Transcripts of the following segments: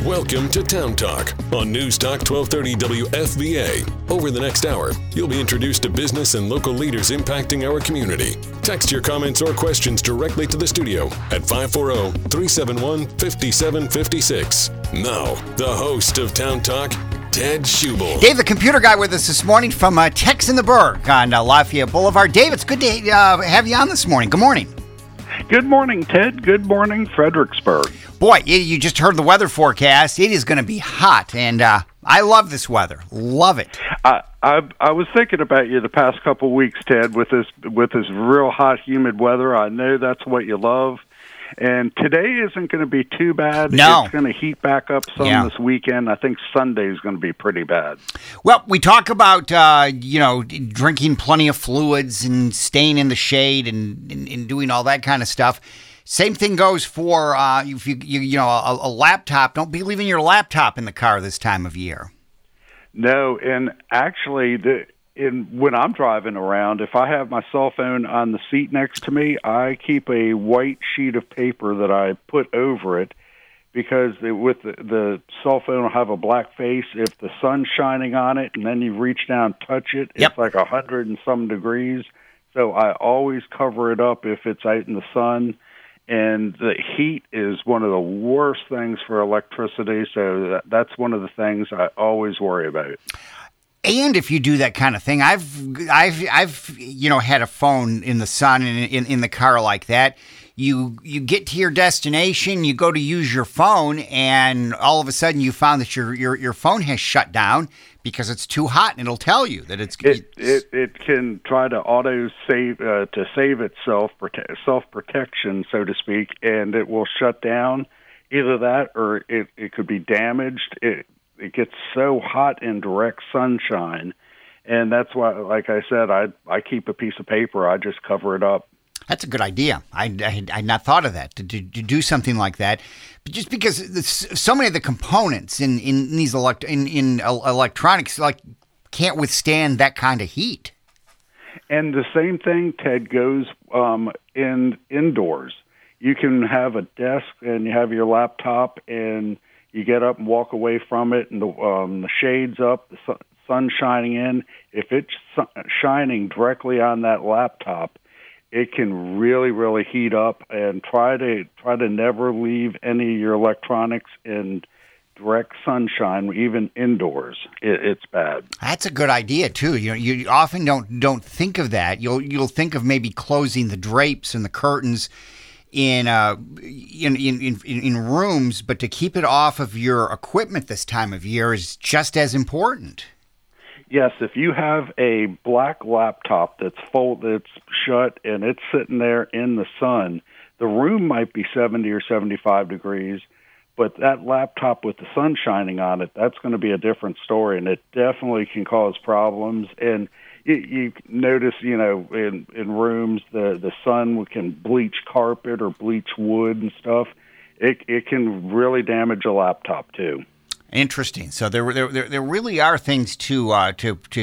Welcome to Town Talk on News Talk 1230 WFVA. Over the next hour, you'll be introduced to business and local leaders impacting our community. Text your comments or questions directly to the studio at 540-371-5756. Now, the host of Town Talk, Ted Schubel. Dave, the computer guy, with us this morning from Tex in the Burg on Lafayette Boulevard. Dave, it's good to have you on this morning. Good morning. Good morning, Ted. Good morning, Fredericksburg. Boy, you just heard the weather forecast. It is going to be hot, and I love this weather. Love it. I was thinking about you the past couple of weeks, Ted, with this real hot, humid weather. I know that's what you love. And today isn't going to be too bad. No. It's going to heat back up some this weekend. I think Sunday is going to be pretty bad. Well, we talk about, drinking plenty of fluids and staying in the shade and doing all that kind of stuff. Same thing goes for if a laptop. Don't be leaving your laptop in the car this time of year. No, and actually, when I'm driving around, if I have my cell phone on the seat next to me, I keep a white sheet of paper that I put over it because with the cell phone will have a black face. If the sun's shining on it and then you reach down and touch it, It's like 100 and some degrees. So I always cover it up if it's out in the sun. And the heat is one of the worst things for electricity. So that's one of the things I always worry about. And if you do that kind of thing, I've had a phone in the sun and in the car like that. You get to your destination, you go to use your phone, and all of a sudden you found that your phone has shut down because it's too hot, and it'll tell you that it can try to auto save to save itself, self protection, so to speak, and it will shut down. Either that or it could be damaged. It gets so hot in direct sunshine, and that's why, like I said, I keep a piece of paper. I just cover it up. That's a good idea. I had not thought of that, to do something like that. But just because so many of the components in these electronics can't withstand that kind of heat. And the same thing, Ted, goes indoors. You can have a desk and you have your laptop and you get up and walk away from it, and the shade's up, the sun shining in. If it's shining directly on that laptop, it can really, really heat up. And try to never leave any of your electronics in direct sunshine, even indoors. It's bad. That's a good idea too. You often don't think of that. You'll think of maybe closing the drapes and the curtains in rooms, but to keep it off of your equipment this time of year is just as important. Yes, if you have a black laptop that's shut and it's sitting there in the sun, the room might be 70 or 75 degrees, but that laptop with the sun shining on it, that's going to be a different story, and it definitely can cause problems. And you notice, in rooms, the sun can bleach carpet or bleach wood and stuff. It can really damage a laptop too. Interesting. So there really are things to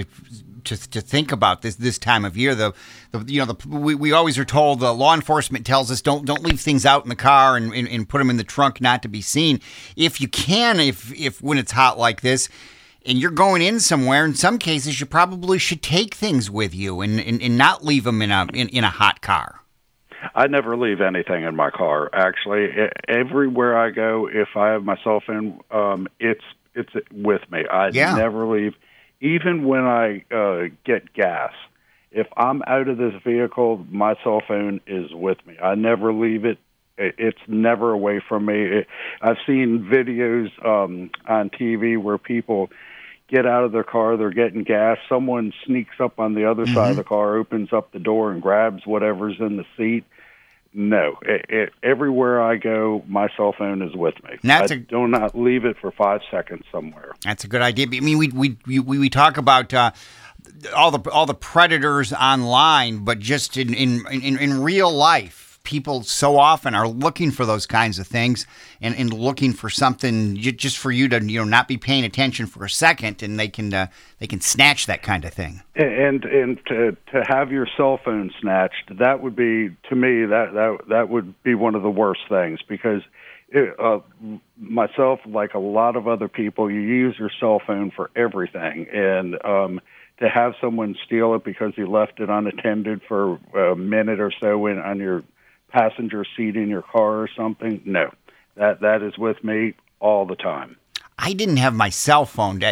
think about this time of year. We always are told, law enforcement tells us don't leave things out in the car and put them in the trunk not to be seen. If you can, if when it's hot like this, and you're going in somewhere, in some cases you probably should take things with you and not leave them in a hot car. I never leave anything in my car. Actually, everywhere I go, if I have my cell phone, it's with me. I never leave, even when I get gas. If I'm out of this vehicle, my cell phone is with me. I never leave it. It's never away from me. I've seen videos on TV where people get out of their car, they're getting gas, someone sneaks up on the other side of the car, opens up the door and grabs whatever's in the seat. No, everywhere I go, my cell phone is with me. Do not leave it for 5 seconds somewhere. That's a good idea. I mean, we talk about all the predators online, but just in real life, people so often are looking for those kinds of things and looking for something just for you to not be paying attention for a second, and they can snatch that kind of thing. And to have your cell phone snatched, that would be, to me, that would be one of the worst things, because myself, like a lot of other people, you use your cell phone for everything, and to have someone steal it because he left it unattended for a minute or so on your passenger seat in your car or something, no, that is with me all the time. I didn't have my cell phone.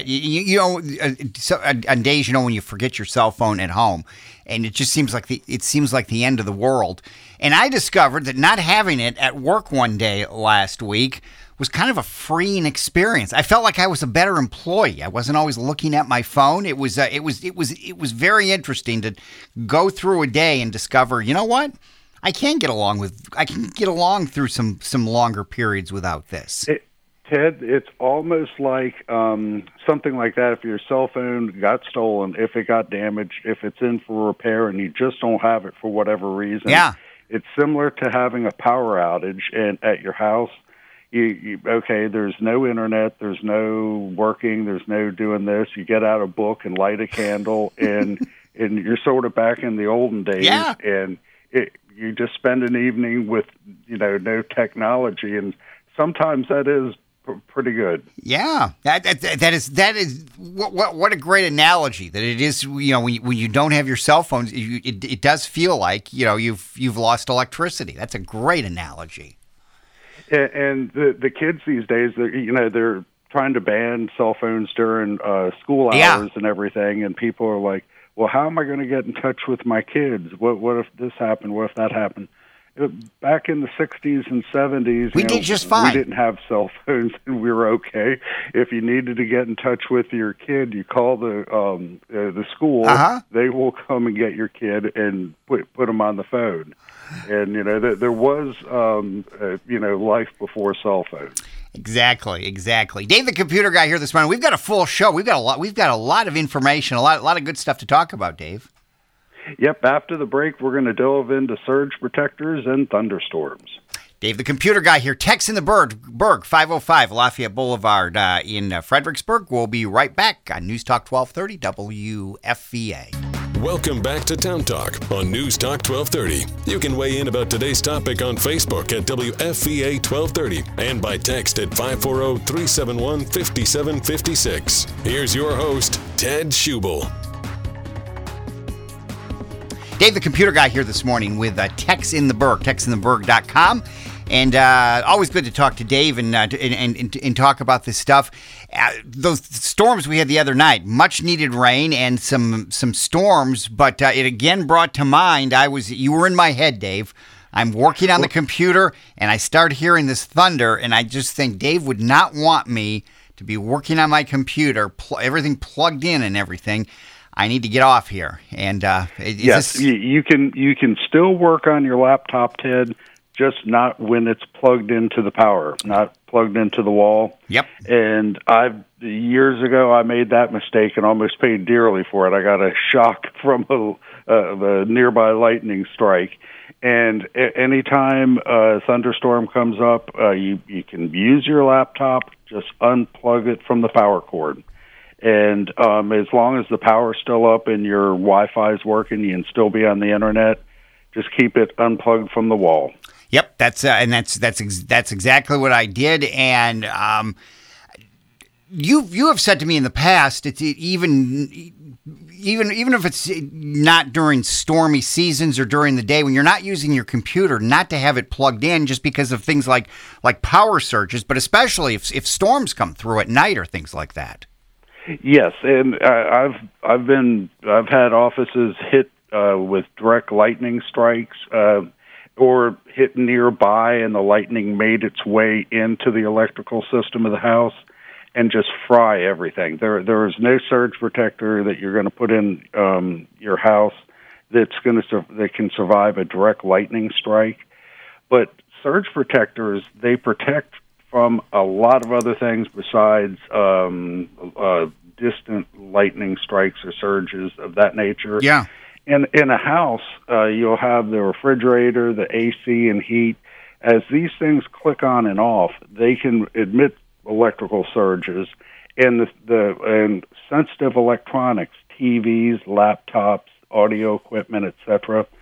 On days, when you forget your cell phone at home, and it just seems like the end of the world. And I discovered that not having it at work one day last week was kind of a freeing experience. I felt like I was a better employee. I wasn't always looking at my phone. It was very interesting to go through a day and discover, you know what? I can get along through some longer periods without this. Ted, it's almost like something like that. If your cell phone got stolen, if it got damaged, if it's in for repair and you just don't have it for whatever reason, it's similar to having a power outage at your house. There's no internet, there's no working, there's no doing this. You get out a book and light a candle, and you're sort of back in the olden days. Yeah. And you just spend an evening with no technology, and sometimes that is pretty good. Yeah, that is what a great analogy that it is. When you don't have your cell phones, it does feel like you've lost electricity. That's a great analogy. And the kids these days, they're trying to ban cell phones during school hours and everything, and people are like, well, how am I going to get in touch with my kids? What if this happened? What if that happened? Back in the 60s and 70s, we did just fine. We didn't have cell phones, and we were okay. If you needed to get in touch with your kid, you call the school. Uh-huh. They will come and get your kid and put them on the phone. And there was life before cell phones. Exactly. Dave, the computer guy, here this morning. We've got a full show. We've got a lot of information, a lot of good stuff to talk about, Dave. Yep. After the break, we're going to delve into surge protectors and thunderstorms. Dave, the computer guy here. Tex in the Berg, 505 Lafayette Boulevard in Fredericksburg. We'll be right back on News Talk 1230 WFVA. Welcome back to Town Talk on News Talk 1230. You can weigh in about today's topic on Facebook at WFVA 1230 and by text at 540-371-5756. Here's your host, Ted Schubel. Dave, the computer guy, here this morning with Tex in the Berg, texintheberg.com. And always good to talk to Dave and talk about this stuff. Those storms we had the other night, much needed rain and some storms, but it again brought to mind, you were in my head, Dave. I'm working on the computer and I start hearing this thunder, and I just think Dave would not want me to be working on my computer, everything plugged in and everything. I need to get off here. And yes, you can still work on your laptop, Ted. Just not when it's plugged into the power, not plugged into the wall. Yep. And years ago, I made that mistake and almost paid dearly for it. I got a shock from a nearby lightning strike. And anytime a thunderstorm comes up, you can use your laptop, just unplug it from the power cord. And as long as the power's still up and your Wi-Fi is working, you can still be on the internet. Just keep it unplugged from the wall. Yep, that's exactly what I did, and you have said to me in the past, it's even if it's not during stormy seasons or during the day when you're not using your computer, not to have it plugged in just because of things like power surges, but especially if storms come through at night or things like that. Yes, and I've had offices hit with direct lightning strikes. Or hit nearby, and the lightning made its way into the electrical system of the house and just fry everything. There is no surge protector that you're going to put in your house that can survive a direct lightning strike. But surge protectors, they protect from a lot of other things besides distant lightning strikes or surges of that nature. Yeah. In a house, you'll have the refrigerator, the AC, and heat. As these things click on and off, they can emit electrical surges, and the sensitive electronics, TVs, laptops, audio equipment, etc.,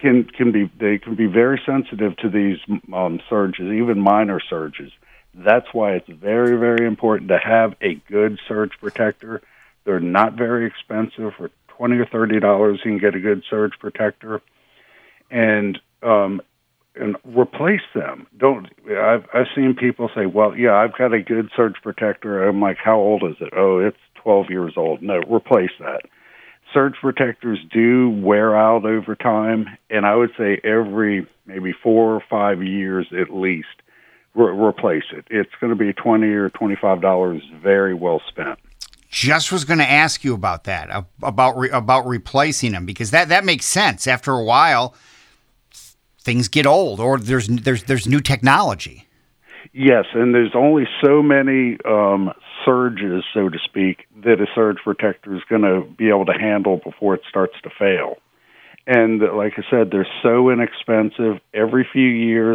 can be very sensitive to these surges, even minor surges. That's why it's very, very important to have a good surge protector. They're not very expensive. For $20 or $30, you can get a good surge protector, and replace them. I've seen people say, "Well, yeah, I've got a good surge protector." I'm like, "How old is it?" "Oh, it's 12 years old." No, replace that. Surge protectors do wear out over time, and I would say every maybe 4 or 5 years at least, replace it. It's going to be $20 or $25 very well spent. Just was going to ask you about that, about replacing them, because that makes sense. After a while, things get old, or there's new technology. Yes, and there's only so many surges, so to speak, that a surge protector is going to be able to handle before it starts to fail. And like I said, they're so inexpensive. Every few years,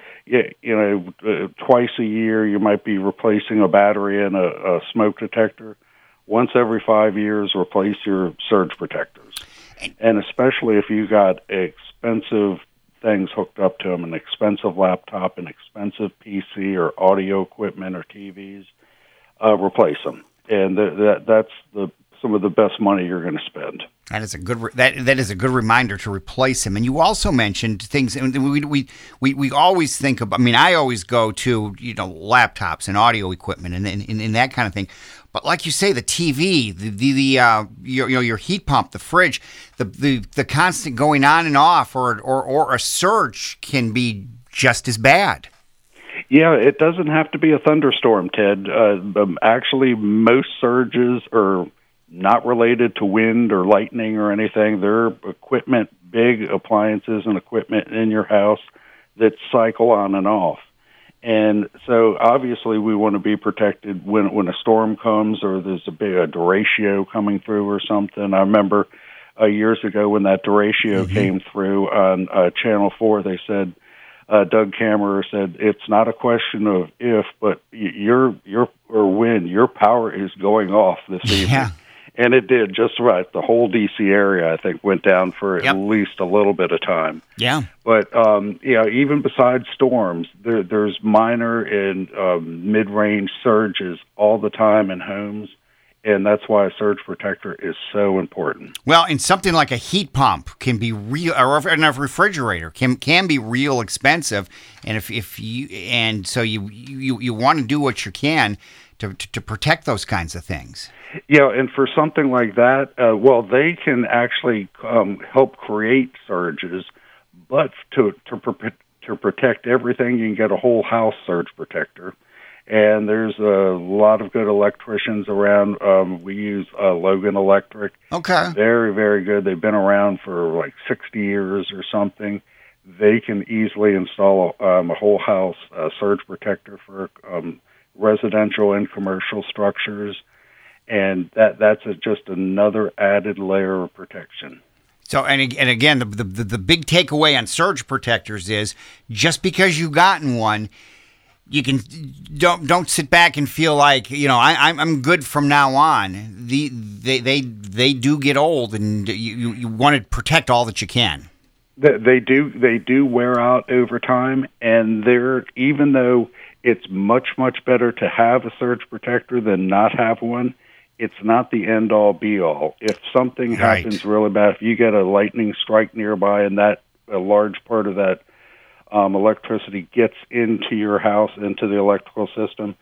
twice a year, you might be replacing a battery and a smoke detector. Once every 5 years, replace your surge protectors. And especially if you got expensive things hooked up to them, an expensive laptop, an expensive PC or audio equipment or TVs, replace them. And that's some of the best money you're going to spend. That is a good that is a good reminder to replace them. And you also mentioned things, and we always think about. I mean, I always go to laptops and audio equipment and that kind of thing. But like you say, the TV, your heat pump, the fridge, the constant going on and off, or a surge can be just as bad. Yeah, it doesn't have to be a thunderstorm, Ted. Actually, most surges are not related to wind or lightning or anything. They're equipment, big appliances and equipment in your house that cycle on and off. And so obviously we want to be protected when a storm comes or there's a derecho coming through or something. I remember years ago when that derecho came through on Channel 4, they said, Doug Kammerer said, "It's not a question of if, but when your power is going off this evening." Yeah. And it did just right. The whole D.C. area, I think, went down for at least a little bit of time. Yeah. But, even besides storms, there's minor and mid-range surges all the time in homes, and that's why a surge protector is so important. Well, and something like a heat pump can be real, or a refrigerator can be real expensive, and so you want to do what you can to protect those kinds of things. Yeah, and for something like that, they can actually help create surges, but to protect everything, you can get a whole house surge protector. And there's a lot of good electricians around. We use Logan Electric. Okay. Very, very good. They've been around for like 60 years or something. They can easily install a whole house surge protector for residential and commercial structures. And that's just another added layer of protection. So, and again, the big takeaway on surge protectors is just because you've gotten one, you don't sit back and feel like I'm good from now on. They do get old, and you want to protect all that you can. They do wear out over time, and even though it's much better to have a surge protector than not have one, it's not the end-all, be-all. If something happens really bad, if you get a lightning strike nearby and a large part of that electricity gets into your house, into the electrical system,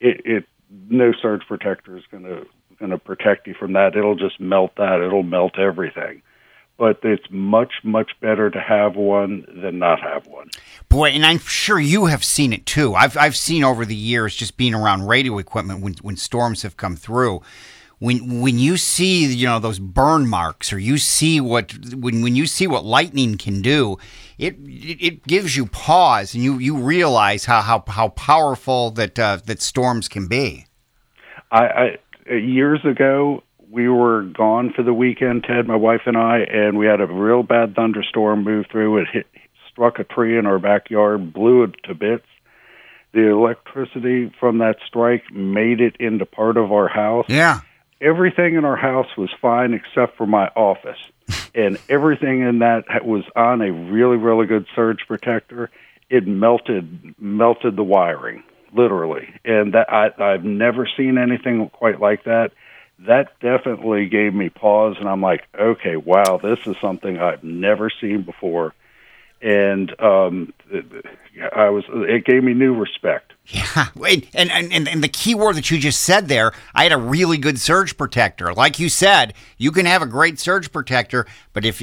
no surge protector is going to protect you from that. It'll just melt that. It'll melt everything. But it's much better to have one than not have one. Boy, and I'm sure you have seen it too. I've seen over the years, just being around radio equipment when storms have come through. When you see those burn marks, or you see when you see what lightning can do, it gives you pause, and you realize how powerful that storms can be. Years ago, we were gone for the weekend, Ted, my wife and I, and we had a real bad thunderstorm move through. It struck a tree in our backyard, blew it to bits. The electricity from that strike made it into part of our house. Yeah. Everything in our house was fine except for my office. and everything in that was on a really, really good surge protector. It melted the wiring, literally. And that I've never seen anything quite like that. That definitely gave me pause, and I'm like, okay, wow, this is something I've never seen before. And it gave me new respect. Yeah, and the key word that you just said there, I had a really good surge protector. Like you said, you can have a great surge protector, but if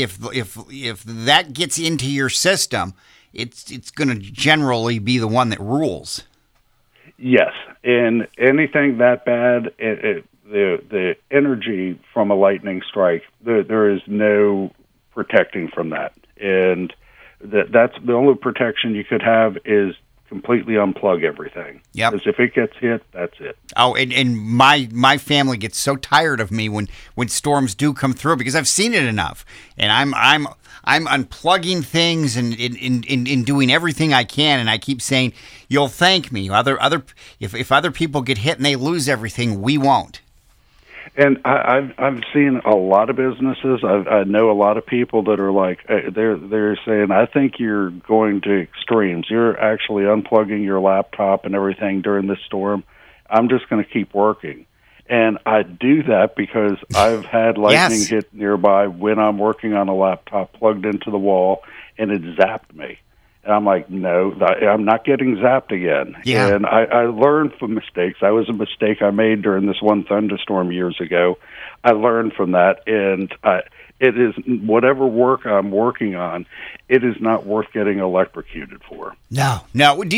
that gets into your system, it's going to generally be the one that rules. Yes, and anything that bad, the energy from a lightning strike, there is no protecting from that. And that's the only protection you could have is completely unplug everything. Yep. Because if it gets hit, that's it. Oh, and my family gets so tired of me when storms do come through because I've seen it enough, and I'm unplugging things and in doing everything I can, and I keep saying, "You'll thank me." If other people get hit and they lose everything, we won't. And I've seen a lot of businesses. I know a lot of people that are like they're saying, I think you're going to extremes. You're actually unplugging your laptop and everything during this storm. I'm just going to keep working. And I do that because I've had lightning hit nearby when I'm working on a laptop plugged into the wall, and it zapped me. And I'm like, no, I'm not getting zapped again. Yeah. And I learned from mistakes. That was a mistake I made during this one thunderstorm years ago. I learned from that, and it is whatever work I'm working on, it is not worth getting electrocuted for. No. Would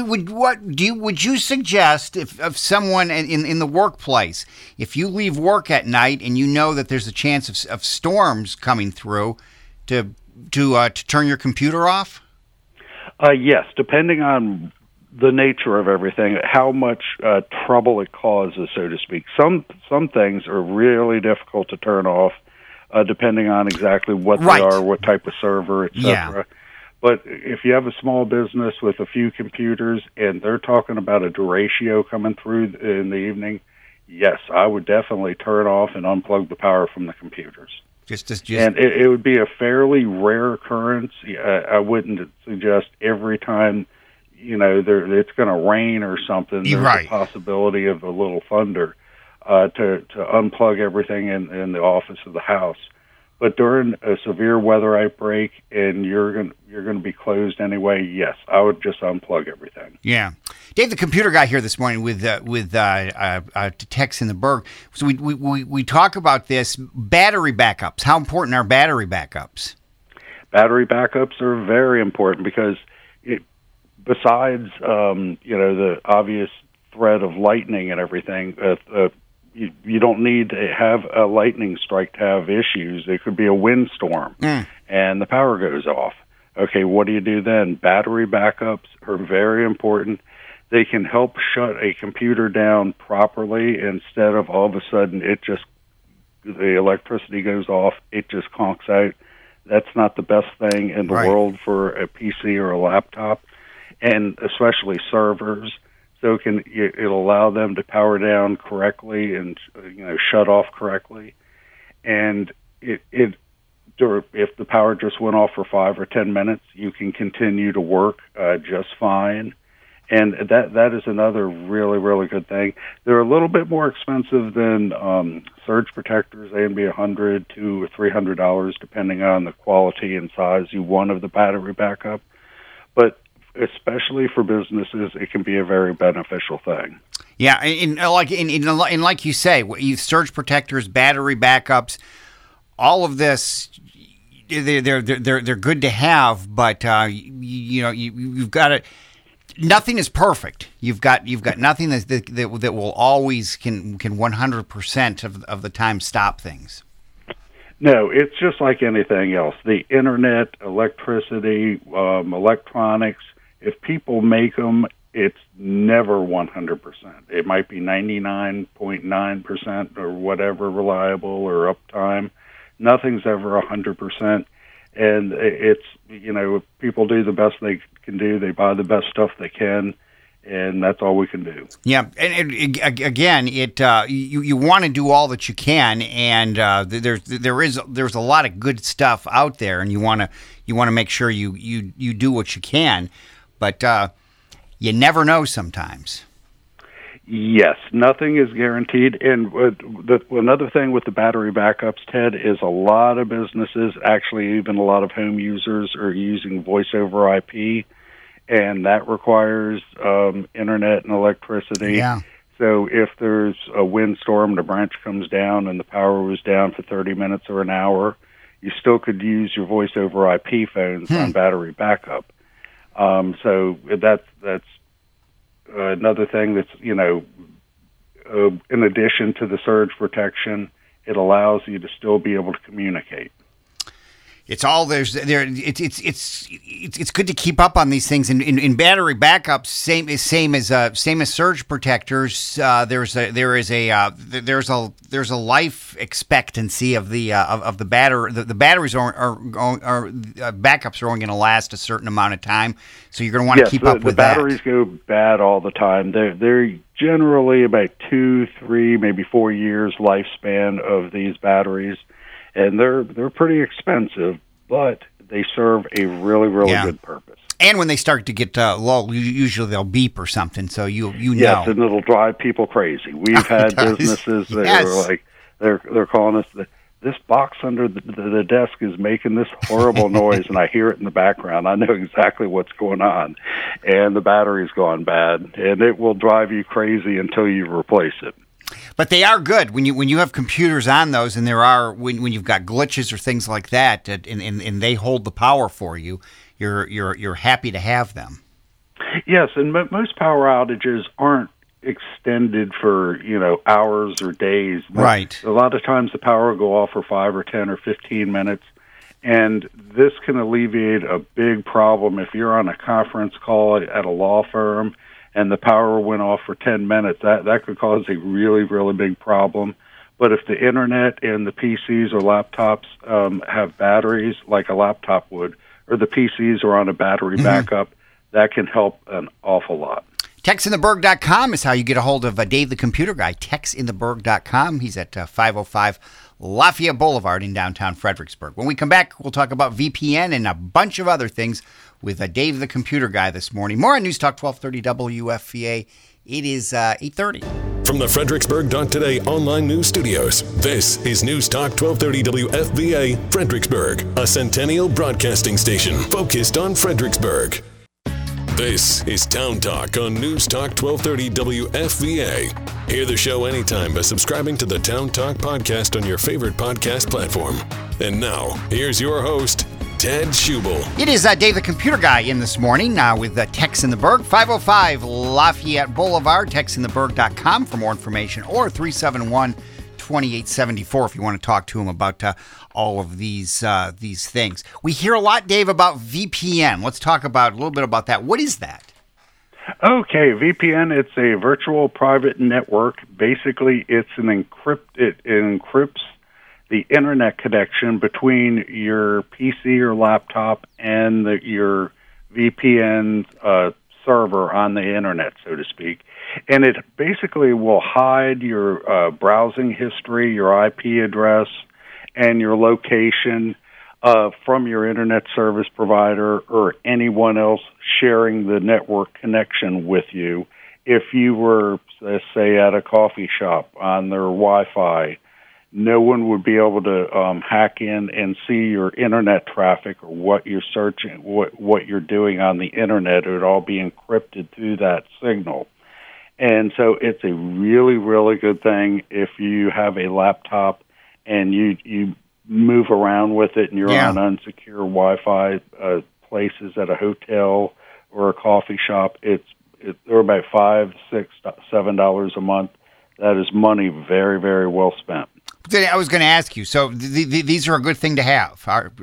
you suggest if someone in the workplace, if you leave work at night and you know that there's a chance of storms coming through, to turn your computer off? Yes, depending on the nature of everything, how much trouble it causes, so to speak. Some things are really difficult to turn off, depending on exactly what they are, what type of server, etc. Yeah. But if you have a small business with a few computers and they're talking about a derecho coming through in the evening, yes, I would definitely turn off and unplug the power from the computers. And it would be a fairly rare occurrence. I wouldn't suggest every time, it's going to rain or something. There's a possibility of a little thunder to unplug everything in the office of the house. But during a severe weather outbreak and you're going to be closed anyway, yes, I would just unplug everything. Yeah. Dave, the computer guy here this morning with Tex in the Berg. So we talk about this, battery backups. How important are battery backups? Battery backups are very important because besides the obvious threat of lightning and everything, you don't need to have a lightning strike to have issues. It could be a windstorm and the power goes off. Okay, what do you do then? Battery backups are very important. They can help shut a computer down properly instead of all of a sudden the electricity goes off, it just conks out. That's not the best thing in the world for a PC or a laptop, and especially servers. So it'll allow them to power down correctly and shut off correctly. And if the power just went off for 5 or 10 minutes, you can continue to work just fine. And that is another really, really good thing. They're a little bit more expensive than surge protectors. They can be $100 to $300 depending on the quality and size you want of the battery backup. But especially for businesses, it can be a very beneficial thing. Yeah, and like you say, surge protectors, battery backups, all of this, they're good to have, but you've got to. Nothing is perfect. You've got nothing that will always can 100% of the time stop things. No, it's just like anything else. The internet, electricity, electronics. If people make them, it's never 100%. It might be 99.9% or whatever reliable or uptime. Nothing's ever 100%. And it's, people do the best they can do. They buy the best stuff they can. and that's all we can do. Yeah, and again, you want to do all that you can, and there's a lot of good stuff out there, and you want to make sure you do what you can, but you never know sometimes. Yes, nothing is guaranteed. And another thing with the battery backups, Ted, is a lot of businesses, actually even a lot of home users, are using voice over IP, and that requires internet and electricity. Yeah. So if there's a windstorm and a branch comes down and the power was down for 30 minutes or an hour, you still could use your voice over IP phones on battery backup. So that's another thing that's, in addition to the surge protection, it allows you to still be able to communicate. It's all there's there. It's good to keep up on these things. In battery backups, same as surge protectors. There's a life expectancy of the battery. The batteries are backups are only going to last a certain amount of time. So you're going to want to keep up with that. The batteries go bad all the time. They're generally about 2, 3, maybe 4 years lifespan of these batteries. And they're pretty expensive, but they serve a really good purpose. And when they start to get low, usually they'll beep or something, so you know. Yes, and it'll drive people crazy. We've had businesses that are like they're calling us this box under the desk is making this horrible noise, and I hear it in the background. I know exactly what's going on, and the battery's gone bad, and it will drive you crazy until you replace it. But they are good when you have computers on those, and there are when you've got glitches or things like that, and they hold the power for you. You're happy to have them. Yes, and most power outages aren't extended for hours or days. Right. A lot of times the power will go off for 5 or 10 or 15 minutes, and this can alleviate a big problem if you're on a conference call at a law firm and the power went off for 10 minutes, that could cause a really big problem. But if the internet and the PCs or laptops have batteries like a laptop would, or the PCs are on a battery backup, that can help an awful lot. TexInTheBerg.com is how you get a hold of Dave the Computer Guy. TexInTheBerg.com. He's at 505 Lafayette Boulevard in downtown Fredericksburg. When we come back, we'll talk about VPN and a bunch of other things with Dave the Computer Guy this morning. More on News Talk 1230 WFVA. It is 8:30. From the Fredericksburg.Today online news studios, this is News Talk 1230 WFVA Fredericksburg, a centennial broadcasting station focused on Fredericksburg. This is Town Talk on News Talk 1230 WFVA. Hear the show anytime by subscribing to the Town Talk podcast on your favorite podcast platform. And now, here's your host, Ted Schubel. It is Dave the Computer Guy in this morning with Tex in the Berg, 505 Lafayette Boulevard, texintheberg.com for more information, or 371-2874 if you want to talk to him about all of these things. We hear a lot, Dave, about VPN. Let's talk a little bit about that. What is that? Okay, VPN, it's a virtual private network. Basically, it encrypts the internet connection between your PC or laptop and your VPN server on the internet, so to speak. And it basically will hide your browsing history, your IP address, and your location from your internet service provider or anyone else sharing the network connection with you. If you were, say, at a coffee shop on their Wi-Fi, no one would be able to hack in and see your internet traffic or what you're searching, what you're doing on the internet. It would all be encrypted through that signal. And so it's a really good thing if you have a laptop and you move around with it and you're on unsecure Wi-Fi places at a hotel or a coffee shop. They're about $5, $6, $7 a month. That is money very well spent. I was going to ask you. So these are a good thing to have.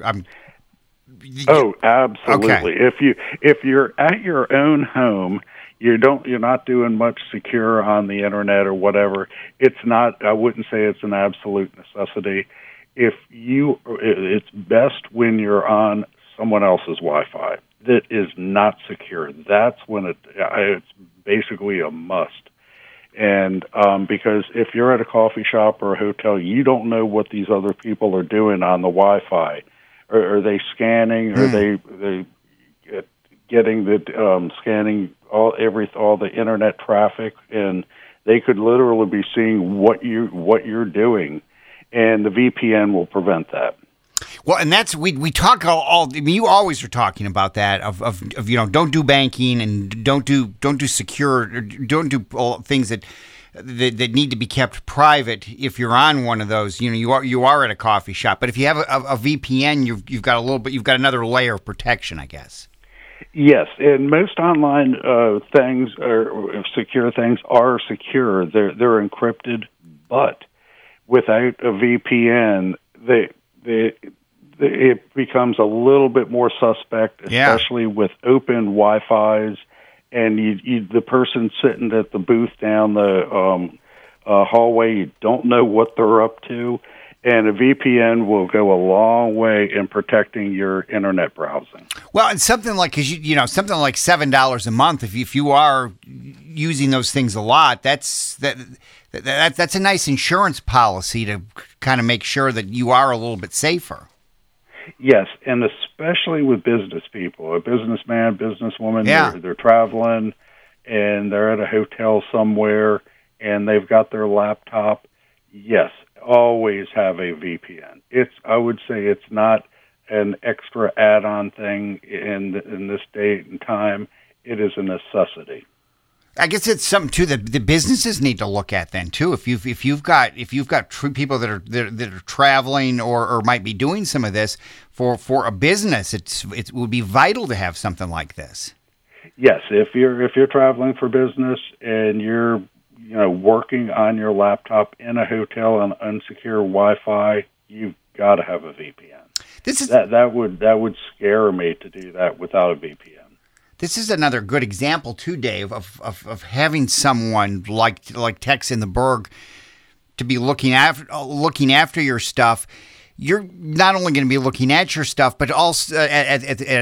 Oh, absolutely. Okay. If you're at your own home, you're not doing much secure on the internet or whatever. It's not. I wouldn't say it's an absolute necessity. It's best when you're on someone else's Wi-Fi that is not secure. That's when it's basically a must. And because if you're at a coffee shop or a hotel, you don't know what these other people are doing on the Wi-Fi. Are they scanning? Are they getting the scanning all the internet traffic? And they could literally be seeing what you're doing, and the VPN will prevent that. Well, and that's we talk all. I mean, you always are talking about that of don't do banking and don't do secure, don't do all things that need to be kept private. If you're on one of those, you are at a coffee shop. But if you have a VPN, you've got another layer of protection, I guess. Yes, and most online things or secure things are secure. They're encrypted, but without a VPN, it becomes a little bit more suspect, especially with open Wi-Fis, and the person sitting at the booth down the hallway, you don't know what they're up to, and a VPN will go a long way in protecting your internet browsing. Well, and something like something like $7 a month, if you are using those things a lot, that's a nice insurance policy to kind of make sure that you are a little bit safer. Yes, and especially with business people, a businessman, businesswoman, they're traveling and they're at a hotel somewhere and they've got their laptop. Yes, always have a VPN. I would say it's not an extra add-on thing in this date and time. It is a necessity. I guess it's something too that the businesses need to look at then too. If you've got people that are traveling or might be doing some of this for a business, it would be vital to have something like this. Yes, if you're traveling for business and you're working on your laptop in a hotel on unsecure Wi-Fi, you've got to have a VPN. That would scare me to do that without a VPN. This is another good example too, Dave, of having someone like Tex in the Berg to be looking after your stuff. You're not only going to be looking at your stuff, but also at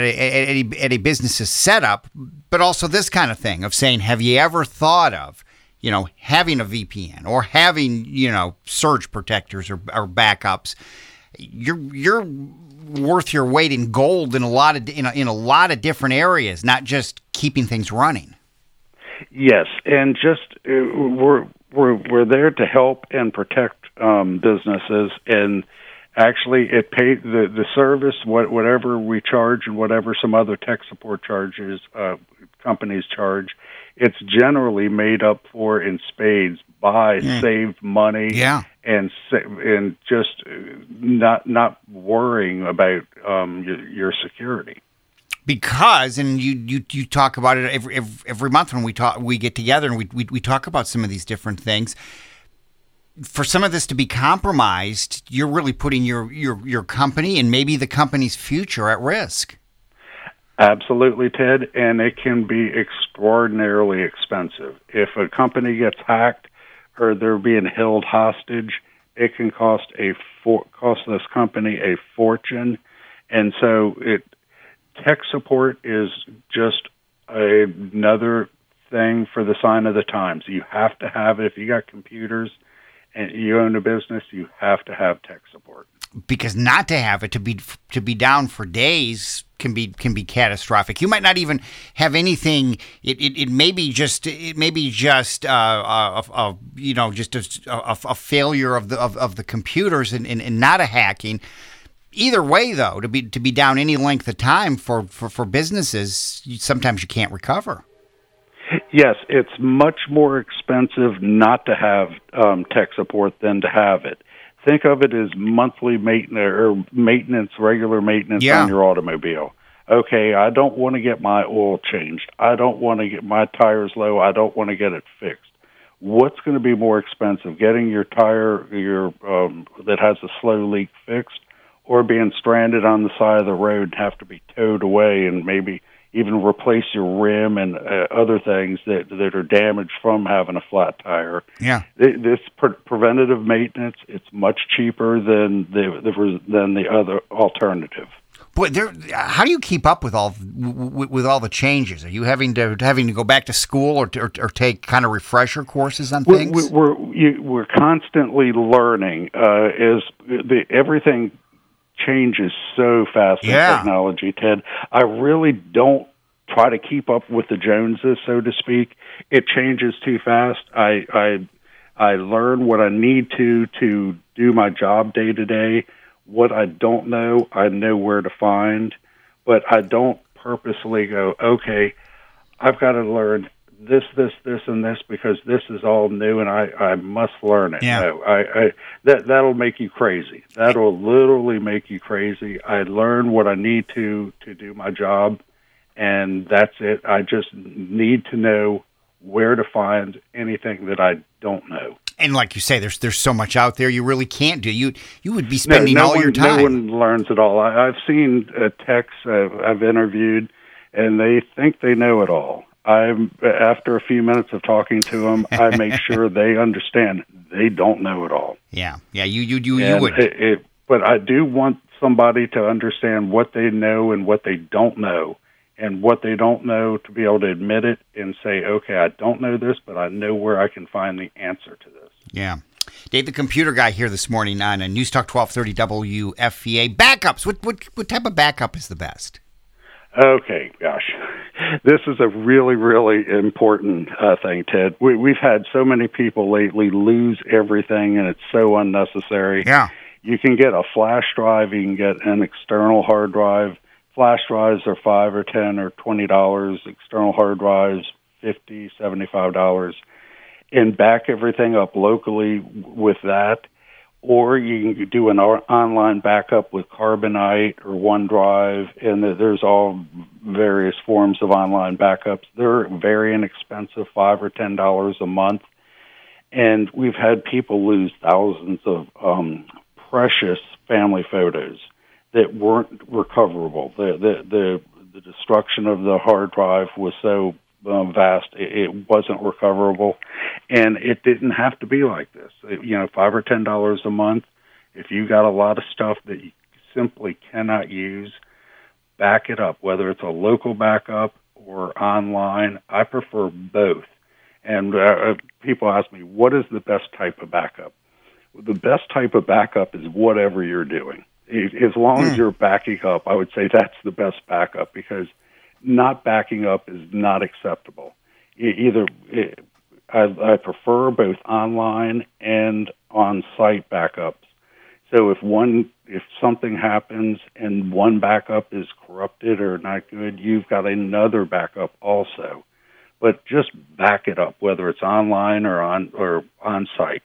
a business's setup, but also this kind of thing of saying, have you ever thought of having a VPN or having surge protectors or backups? You're worth your weight in gold in a lot of different areas, not just keeping things running. Yes, and just we're there to help and protect businesses, and actually it pays the service whatever we charge and whatever some other tech support charges companies charge. It's generally made up for in spades by saved money, and just not worrying about your security. Because, and you talk about it every month when we get together and we talk about some of these different things. For some of this to be compromised, you're really putting your company and maybe the company's future at risk. Absolutely, Ted, and it can be extraordinarily expensive. If a company gets hacked or they're being held hostage, it can cost this company a fortune. And so tech support is just another thing for the sign of the times. You have to have it. If you got computers and you own a business, you have to have tech support. Because not to have it, to be down for days can be catastrophic. You might not even have anything. It may be just just a failure of the computers and not a hacking. Either way, though, to be down any length of time for businesses, sometimes you can't recover. Yes, it's much more expensive not to have tech support than to have it. Think of it as monthly maintenance, regular maintenance on your automobile. Okay, I don't want to get my oil changed. I don't want to get my tires low. I don't want to get it fixed. What's going to be more expensive, getting your tire that has a slow leak fixed, or being stranded on the side of the road and have to be towed away and maybe even replace your rim and other things that are damaged from having a flat tire? Yeah, this preventative maintenance, it's much cheaper than the other alternative. Boy, how do you keep up with all the changes? Are you having to go back to school or take kind of refresher courses on things? We're constantly learning. Everything changes so fast in technology, Ted. I really don't try to keep up with the Joneses, so to speak. It changes too fast. I learn what I need to do my job day to day. What I don't know, I know where to find, but I don't purposely go, okay, I've got to learn this, and this because this is all new and I must learn it. Yeah. No, that'll make you crazy. That'll literally make you crazy. I learn what I need to do my job, and that's it. I just need to know where to find anything that I don't know. And like you say, there's so much out there you really can't do. You would be spending all your time. No one learns it all. I've seen techs I've interviewed, and they think they know it all. After a few minutes of talking to them, I make sure they understand they don't know it all. Yeah. You would. But I do want somebody to understand what they know and what they don't know. And what they don't know, to be able to admit it and say, okay, I don't know this, but I know where I can find the answer to this. Yeah. Dave, the computer guy here this morning on News Talk 1230 WFVA. Backups. What type of backup is the best? Okay, gosh. This is a really, really important thing, Ted. We've had so many people lately lose everything, and it's so unnecessary. Yeah. You can get a flash drive. You can get an external hard drive. Flash drives are $5 or $10 or $20. External hard drives, $50, $75. And back everything up locally with that. Or you can do an online backup with Carbonite or OneDrive, and there's all various forms of online backups. They're very inexpensive, $5 or $10 a month. And we've had people lose thousands of precious family photos that weren't recoverable. The destruction of the hard drive was so vast, it wasn't recoverable, and it didn't have to be like this. $5 or $10 a month. If you got a lot of stuff that you simply cannot use, back it up. Whether it's a local backup or online, I prefer both. And people ask me, what is the best type of backup? The best type of backup is whatever you're doing. As long as you're backing up, I would say that's the best backup, because not backing up is not acceptable. I prefer both online and on-site backups. So if something happens and one backup is corrupted or not good, you've got another backup also. But just back it up, whether it's online or on-site.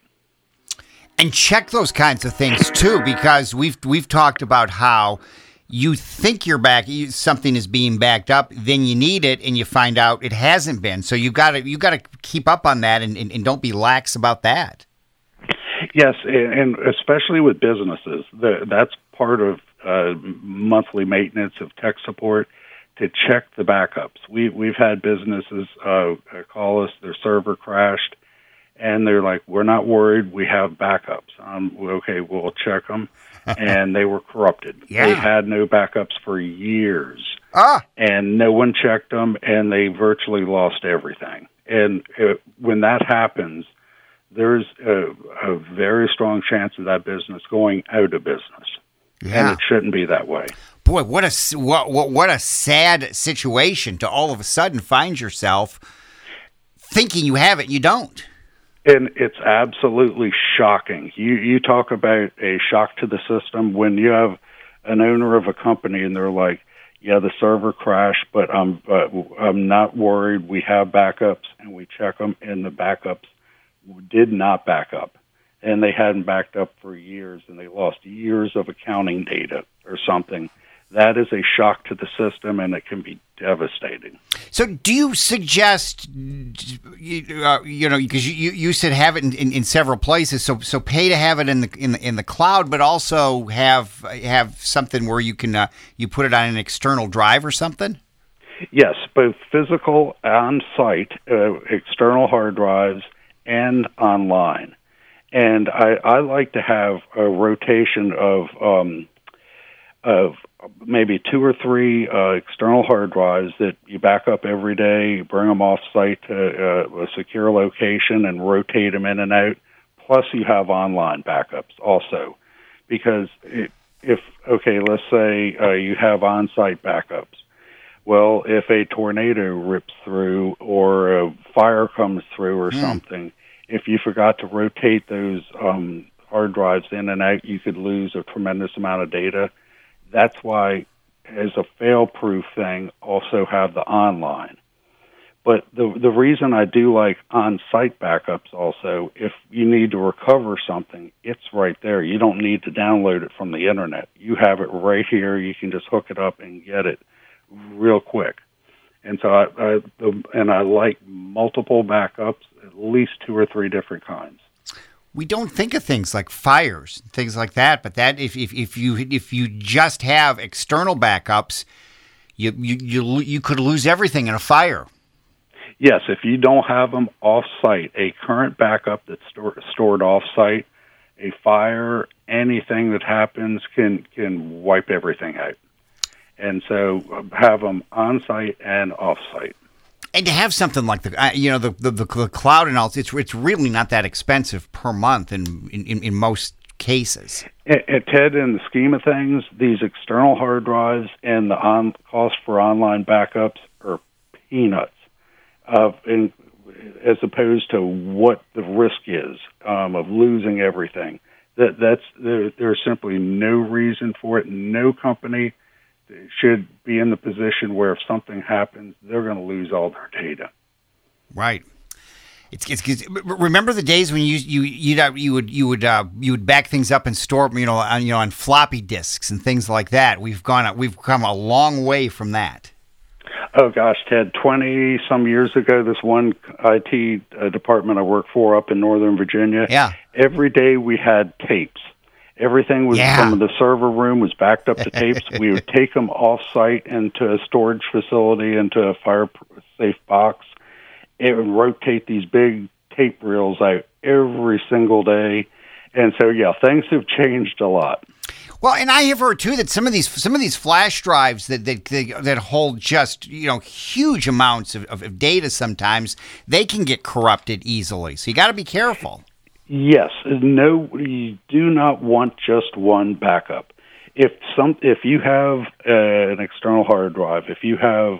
And check those kinds of things too, because we've talked about how you think something is being backed up, then you need it, and you find out it hasn't been. So you got to keep up on that, and don't be lax about that. Yes, and especially with businesses, that's part of monthly maintenance of tech support, to check the backups. We've had businesses call us, their server crashed. And they're like, we're not worried, we have backups. Okay, we'll check them. And they were corrupted. Yeah. They had no backups for years. And no one checked them, and they virtually lost everything. And when that happens, there's a very strong chance of that business going out of business. Yeah. And it shouldn't be that way. Boy, what a sad situation to all of a sudden find yourself thinking you have it and you don't. And it's absolutely shocking. You talk about a shock to the system when you have an owner of a company and they're like, yeah, the server crashed, but I'm not worried. We have backups, and we check them, and the backups did not back up. And they hadn't backed up for years, and they lost years of accounting data or something. That is a shock to the system, and it can be devastating. So do you suggest, because you said have it in several places, so pay to have it in the cloud, but also have something where you can you put it on an external drive or something? Yes, both physical on-site, external hard drives, and online. And I like to have a rotation of of maybe 2 or 3 external hard drives that you back up every day, you bring them off site to a secure location and rotate them in and out. Plus, you have online backups also, because let's say you have on-site backups. Well, if a tornado rips through or a fire comes through or something, if you forgot to rotate those hard drives in and out, you could lose a tremendous amount of data. That's why, as a fail-proof thing, also have the online. But the reason I do like on-site backups also, if you need to recover something, it's right there. You don't need to download it from the internet. You have it right here. You can just hook it up and get it real quick. And so I like multiple backups, at least 2 or 3 different kinds. We don't think of things like fires, things like that, but that if you just have external backups, you could lose everything in a fire. Yes, if you don't have them off-site, a current backup that's stored off-site, a fire, anything that happens can wipe everything out. And so have them on-site and off-site. And to have something like the cloud and all, it's really not that expensive per month in most cases. Ted, in the scheme of things, these external hard drives and the cost for online backups are peanuts. As opposed to what the risk is of losing everything. There's simply no reason for it. No company should be in the position where if something happens, they're going to lose all their data. Right. Remember the days when you would back things up and store them, on floppy disks and things like that. We've come a long way from that. Oh, gosh, Ted, 20-some years ago, this one IT department I worked for up in Northern Virginia, every day we had tapes. Everything was from the server room was backed up to tapes. We would take them off-site into a storage facility, into a fire-safe box, and rotate these big tape reels out every single day. And so, things have changed a lot. Well, and I have heard too that some of these flash drives that hold just huge amounts of data, sometimes they can get corrupted easily. So you got to be careful. Yes, no, you do not want just one backup. If you have an external hard drive, if you have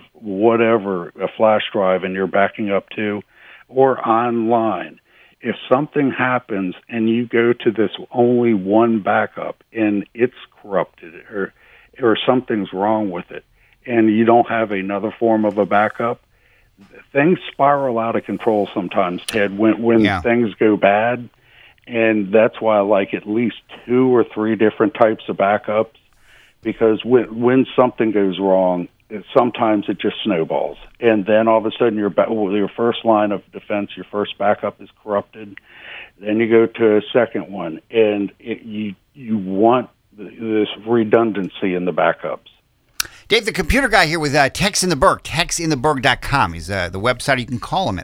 a flash drive, and you're backing up to, or online. If something happens and you go to this only one backup and it's corrupted or something's wrong with it and you don't have another form of a backup, things spiral out of control sometimes, Ted, when things go bad. And that's why I like at least 2 or 3 different types of backups, because when something goes wrong, sometimes it just snowballs, and then all of a sudden your first line of defense, your first backup is corrupted. Then you go to a second one, and you want this redundancy in the backups. Dave, the computer guy here with Tex in the Berg, texintheberg.com. He's the website. You can call him at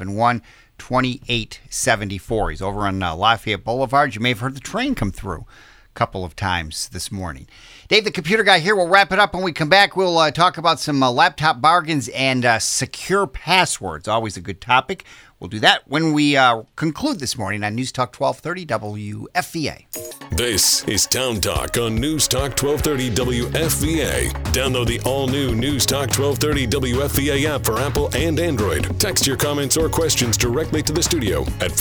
371-2874. He's over on Lafayette Boulevard. You may have heard the train come through a couple of times this morning. Dave, the computer guy here. We'll wrap it up. When we come back, we'll talk about some laptop bargains and secure passwords. Always a good topic. We'll do that when we conclude this morning on News Talk 1230 WFVA. This is Town Talk on News Talk 1230 WFVA. Download the all-new News Talk 1230 WFVA app for Apple and Android. Text your comments or questions directly to the studio at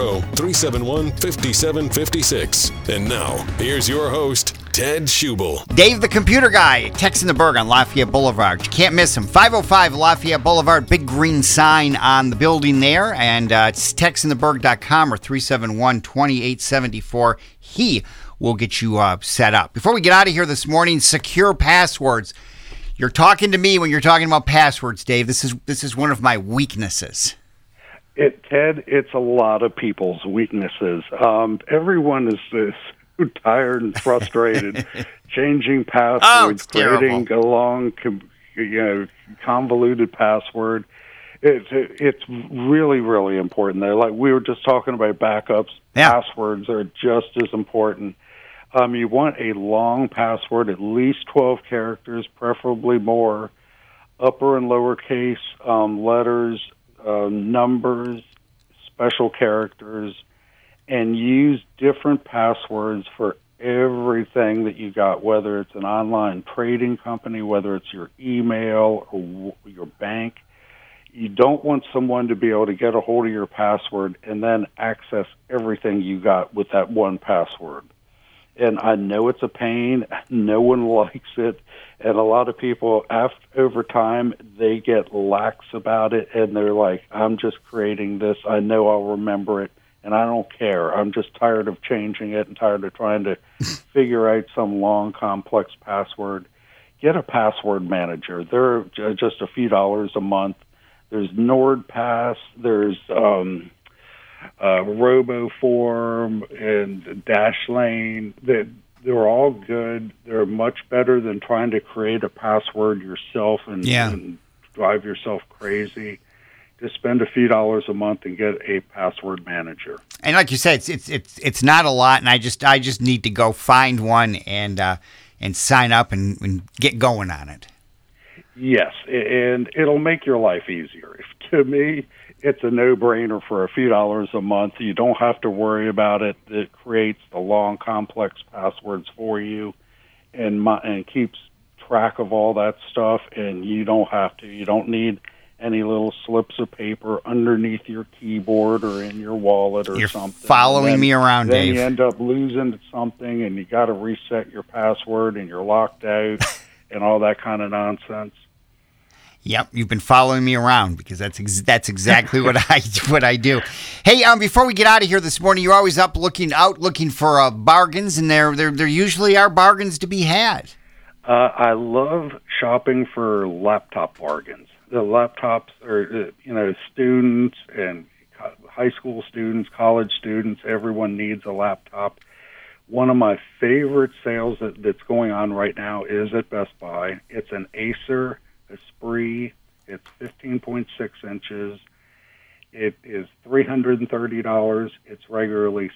540-371-5756. And now, here's your host, Ted Schubel. Dave, the computer guy, Tex in the Berg on Lafayette Boulevard. You can't miss him. 505 Lafayette Boulevard, big green sign on the building there. And it's texintheberg.com or 371-2874. He will get you set up. Before we get out of here this morning, secure passwords. You're talking to me when you're talking about passwords, Dave. This is one of my weaknesses. Ted, it's a lot of people's weaknesses. Everyone is tired and frustrated, changing passwords, creating a long, convoluted password. It's really, really important. They're like we were just talking about backups. Passwords are just as important. You want a long password, at least 12 characters, preferably more, upper and lowercase letters, numbers, special characters, and use different passwords for everything that you got, whether it's an online trading company, whether it's your email or your bank. You don't want someone to be able to get a hold of your password and then access everything you got with that one password. And I know it's a pain. No one likes it. And a lot of people, over time, they get lax about it, and they're like, I'm just creating this. I know I'll remember it, and I don't care. I'm just tired of changing it and tired of trying to figure out some long, complex password. Get a password manager. They're just a few dollars a month. There's NordPass. There's RoboForm and Dashlane. They're all good. They're much better than trying to create a password yourself and drive yourself crazy. Just spend a few dollars a month and get a password manager. And like you said, it's not a lot, and I just need to go find one and sign up and get going on it. Yes, and it'll make your life easier. To me, it's a no-brainer for a few dollars a month. You don't have to worry about it. It creates the long, complex passwords for you and keeps track of all that stuff, and you don't have to. You don't need any little slips of paper underneath your keyboard or in your wallet or something. You're following me around, then Dave. Then you end up losing something, and you got to reset your password, and you're locked out and all that kind of nonsense. Yep, you've been following me around because that's exactly what I do. Hey, before we get out of here this morning, you're always out looking for bargains, and there usually are bargains to be had. I love shopping for laptop bargains. The laptops are, students and high school students, college students, everyone needs a laptop. One of my favorite sales that's going on right now is at Best Buy. It's an Acer Esprit. It's 15.6 inches. It is $330. It's regularly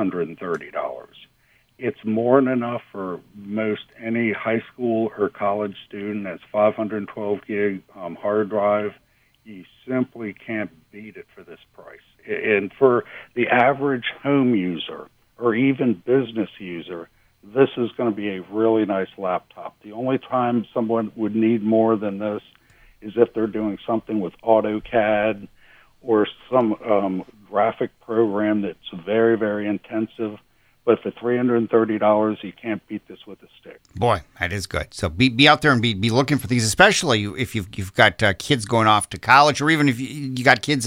$630. It's more than enough for most any high school or college student. It's 512 gig hard drive. You simply can't beat it for this price. And for the average home user or even business user, this is going to be a really nice laptop. The only time someone would need more than this is if they're doing something with AutoCAD or some graphic program that's very, very intensive. But for $330, you can't beat this with a stick. Boy, that is good. So be out there and be looking for these, especially if you've got kids going off to college, or even if you got kids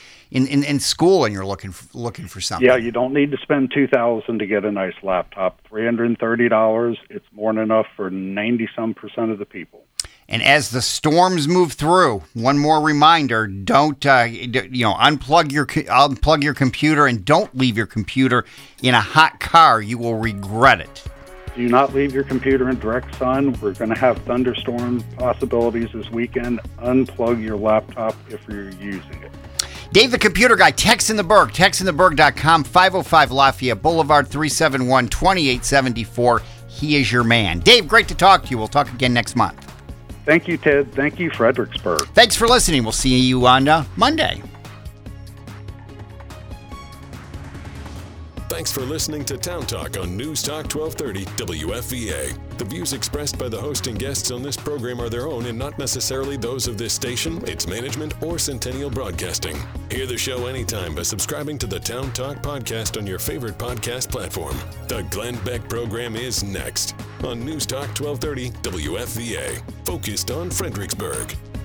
in school and you're looking for something. Yeah, you don't need to spend $2,000 to get a nice laptop. $330, it's more than enough for 90-some% of the people. And as the storms move through, one more reminder: don't unplug your computer, and don't leave your computer in a hot car. You will regret it. Do not leave your computer in direct sun. We're going to have thunderstorm possibilities this weekend. Unplug your laptop if you're using it. Dave, the computer guy, Tex in the Berg, texintheberg.com, 505 Lafayette Boulevard, 371-2874. He is your man. Dave, great to talk to you. We'll talk again next month. Thank you, Ted. Thank you, Fredericksburg. Thanks for listening. We'll see you on Monday. Thanks for listening to Town Talk on News Talk 1230 WFVA. The views expressed by the host and guests on this program are their own and not necessarily those of this station, its management, or Centennial Broadcasting. Hear the show anytime by subscribing to the Town Talk podcast on your favorite podcast platform. The Glenn Beck program is next on News Talk 1230 WFVA, focused on Fredericksburg.